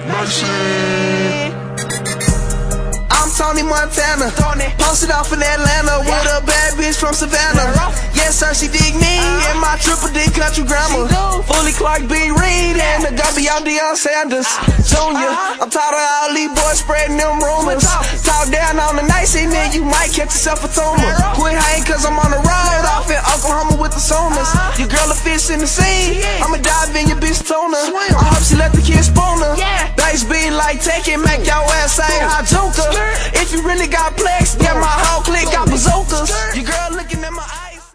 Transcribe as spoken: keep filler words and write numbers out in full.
Mercy. I'm Tony Montana, posted off in Atlanta with a bad bitch from Savannah. Yes sir, she dig me and my triple D country grammar. Fully Clark B. Reed and the Gumby on Deion Sanders Junior I'm tired of all these boys spreading them rumors. Talk down on the nice and then you might catch yourself a tumor. Quit hanging cause I'm on the road off in Oklahoma with the Sooners. Your girl a fish in the sea, I'ma dive in your bitch tuna. I hope she let the kid spoon her. Base be like take it, make your ass say hot joker. If you really got plex, get my whole clique got bazookas. Your girl